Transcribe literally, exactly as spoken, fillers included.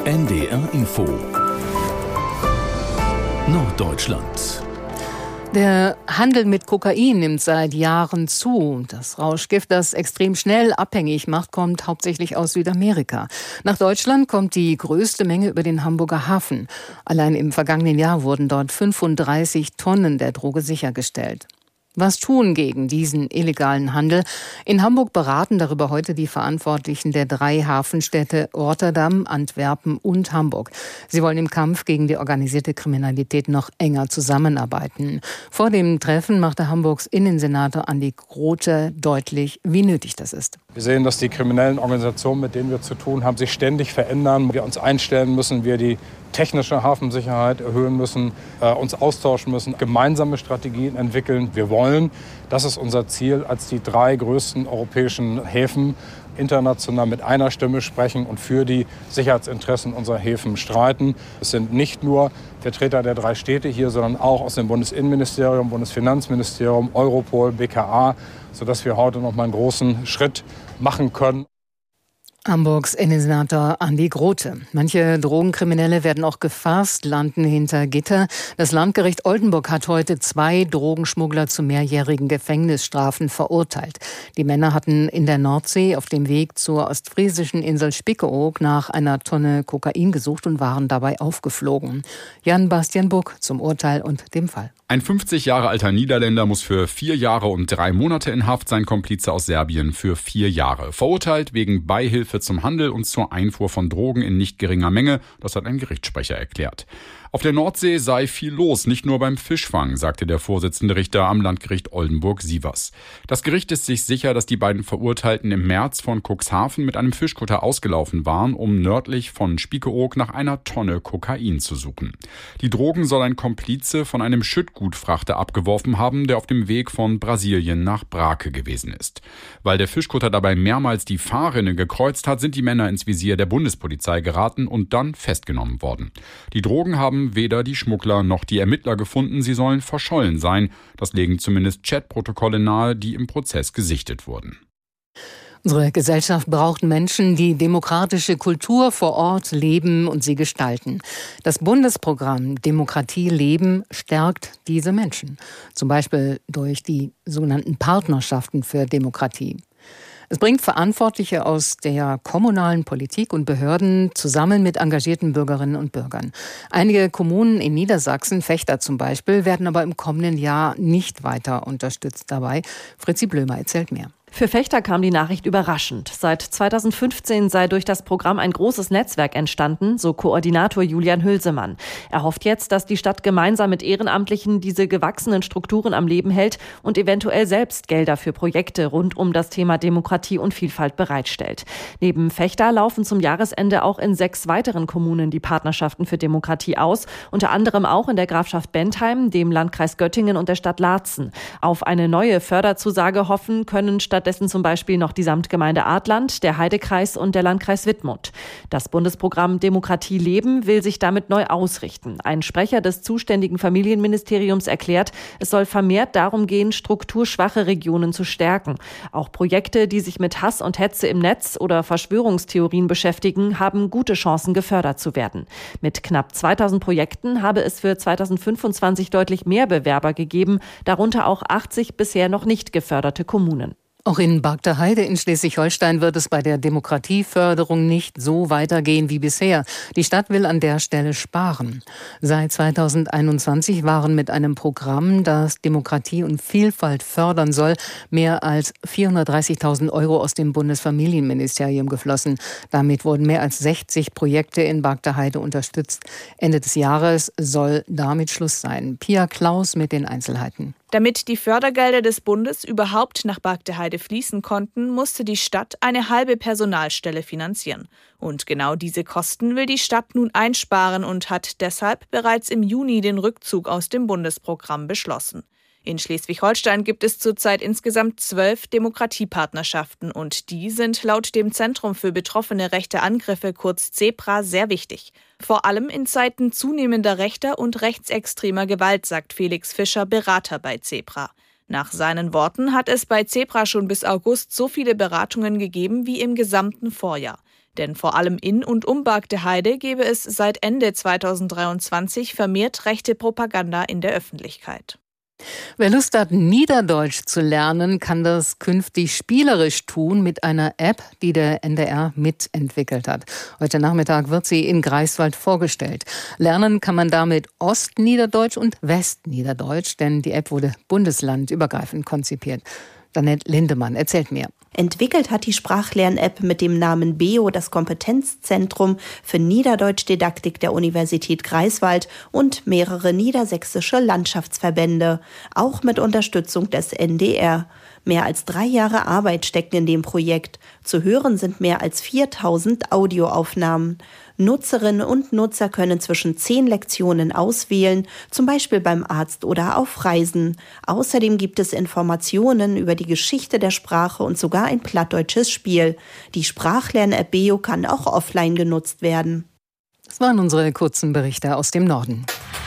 N D R Info Norddeutschland. Der Handel mit Kokain nimmt seit Jahren zu. Das Rauschgift, das extrem schnell abhängig macht, kommt hauptsächlich aus Südamerika. Nach Deutschland kommt die größte Menge über den Hamburger Hafen. Allein im vergangenen Jahr wurden dort fünfunddreißig Tonnen der Droge sichergestellt. Was tun gegen diesen illegalen Handel? In Hamburg beraten darüber heute die Verantwortlichen der drei Hafenstädte Rotterdam, Antwerpen und Hamburg. Sie wollen im Kampf gegen die organisierte Kriminalität noch enger zusammenarbeiten. Vor dem Treffen machte Hamburgs Innensenator Andi Grote deutlich, wie nötig das ist. Wir sehen, dass die kriminellen Organisationen, mit denen wir zu tun haben, sich ständig verändern. Wir uns einstellen müssen, wir die technische Hafensicherheit erhöhen müssen, äh, uns austauschen müssen, gemeinsame Strategien entwickeln. Wir wollen, das ist unser Ziel, als die drei größten europäischen Häfen international mit einer Stimme sprechen und für die Sicherheitsinteressen unserer Häfen streiten. Es sind nicht nur Vertreter der drei Städte hier, sondern auch aus dem Bundesinnenministerium, Bundesfinanzministerium, Europol, B K A, sodass wir heute noch mal einen großen Schritt machen können. Hamburgs Innensenator Andi Grote. Manche Drogenkriminelle werden auch gefasst, landen hinter Gitter. Das Landgericht Oldenburg hat heute zwei Drogenschmuggler zu mehrjährigen Gefängnisstrafen verurteilt. Die Männer hatten in der Nordsee auf dem Weg zur ostfriesischen Insel Spiekeroog nach einer Tonne Kokain gesucht und waren dabei aufgeflogen. Jan Bastian Buck zum Urteil und dem Fall. Ein fünfzig Jahre alter Niederländer muss für vier Jahre und drei Monate in Haft, sein Komplize aus Serbien für vier Jahre. Verurteilt wegen Beihilfe zum Handel und zur Einfuhr von Drogen in nicht geringer Menge, das hat ein Gerichtssprecher erklärt. Auf der Nordsee sei viel los, nicht nur beim Fischfang, sagte der Vorsitzende Richter am Landgericht Oldenburg-Sievers. Das Gericht ist sich sicher, dass die beiden Verurteilten im März von Cuxhaven mit einem Fischkutter ausgelaufen waren, um nördlich von Spiekeroog nach einer Tonne Kokain zu suchen. Die Drogen soll ein Komplize von einem Schüttgutfrachter abgeworfen haben, der auf dem Weg von Brasilien nach Brake gewesen ist. Weil der Fischkutter dabei mehrmals die Fahrrinne gekreuzt hat, sind die Männer ins Visier der Bundespolizei geraten und dann festgenommen worden. Die Drogen haben weder die Schmuggler noch die Ermittler gefunden, sie sollen verschollen sein. Das legen zumindest Chatprotokolle nahe, die im Prozess gesichtet wurden. Unsere Gesellschaft braucht Menschen, die demokratische Kultur vor Ort leben und sie gestalten. Das Bundesprogramm Demokratie leben stärkt diese Menschen. Zum Beispiel durch die sogenannten Partnerschaften für Demokratie. Es bringt Verantwortliche aus der kommunalen Politik und Behörden zusammen mit engagierten Bürgerinnen und Bürgern. Einige Kommunen in Niedersachsen, Vechta zum Beispiel, werden aber im kommenden Jahr nicht weiter unterstützt dabei. Fritzi Blömer erzählt mehr. Für Vechta kam die Nachricht überraschend. Seit zweitausendfünfzehn sei durch das Programm ein großes Netzwerk entstanden, so Koordinator Julian Hülsemann. Er hofft jetzt, dass die Stadt gemeinsam mit Ehrenamtlichen diese gewachsenen Strukturen am Leben hält und eventuell selbst Gelder für Projekte rund um das Thema Demokratie und Vielfalt bereitstellt. Neben Vechta laufen zum Jahresende auch in sechs weiteren Kommunen die Partnerschaften für Demokratie aus, unter anderem auch in der Grafschaft Bentheim, dem Landkreis Göttingen und der Stadt Laatzen. Auf eine neue Förderzusage hoffen können statt Stattdessen zum Beispiel noch die Samtgemeinde Adland, der Heidekreis und der Landkreis Wittmund. Das Bundesprogramm Demokratie leben will sich damit neu ausrichten. Ein Sprecher des zuständigen Familienministeriums erklärt, es soll vermehrt darum gehen, strukturschwache Regionen zu stärken. Auch Projekte, die sich mit Hass und Hetze im Netz oder Verschwörungstheorien beschäftigen, haben gute Chancen, gefördert zu werden. Mit knapp zweitausend Projekten habe es für zweitausendfünfundzwanzig deutlich mehr Bewerber gegeben, darunter auch achtzig bisher noch nicht geförderte Kommunen. Auch in Bargteheide in Schleswig-Holstein wird es bei der Demokratieförderung nicht so weitergehen wie bisher. Die Stadt will an der Stelle sparen. Seit zweitausendeinundzwanzig waren mit einem Programm, das Demokratie und Vielfalt fördern soll, mehr als vierhundertdreißigtausend Euro aus dem Bundesfamilienministerium geflossen. Damit wurden mehr als sechzig Projekte in Bargteheide unterstützt. Ende des Jahres soll damit Schluss sein. Pia Klaus mit den Einzelheiten. Damit die Fördergelder des Bundes überhaupt nach Bargteheide fließen konnten, musste die Stadt eine halbe Personalstelle finanzieren. Und genau diese Kosten will die Stadt nun einsparen und hat deshalb bereits im Juni den Rückzug aus dem Bundesprogramm beschlossen. In Schleswig-Holstein gibt es zurzeit insgesamt zwölf Demokratiepartnerschaften und die sind laut dem Zentrum für betroffene rechte Angriffe, kurz ZEPRA, sehr wichtig. Vor allem in Zeiten zunehmender rechter und rechtsextremer Gewalt, sagt Felix Fischer, Berater bei ZEPRA. Nach seinen Worten hat es bei ZEPRA schon bis August so viele Beratungen gegeben wie im gesamten Vorjahr. Denn vor allem in und um Bargteheide gebe es seit Ende zweitausenddreiundzwanzig vermehrt rechte Propaganda in der Öffentlichkeit. Wer Lust hat, Niederdeutsch zu lernen, kann das künftig spielerisch tun mit einer App, die der N D R mitentwickelt hat. Heute Nachmittag wird sie in Greifswald vorgestellt. Lernen kann man damit Ostniederdeutsch und Westniederdeutsch, denn die App wurde bundeslandübergreifend konzipiert. Danette Lindemann erzählt mehr. Entwickelt hat die Sprachlern-App mit dem Namen B E O das Kompetenzzentrum für Niederdeutschdidaktik der Universität Greifswald und mehrere niedersächsische Landschaftsverbände, auch mit Unterstützung des N D R. Mehr als drei Jahre Arbeit stecken in dem Projekt. Zu hören sind mehr als viertausend Audioaufnahmen. Nutzerinnen und Nutzer können zwischen zehn Lektionen auswählen, zum Beispiel beim Arzt oder auf Reisen. Außerdem gibt es Informationen über die Geschichte der Sprache und sogar ein plattdeutsches Spiel. Die Sprachlern-App B E O kann auch offline genutzt werden. Das waren unsere kurzen Berichte aus dem Norden.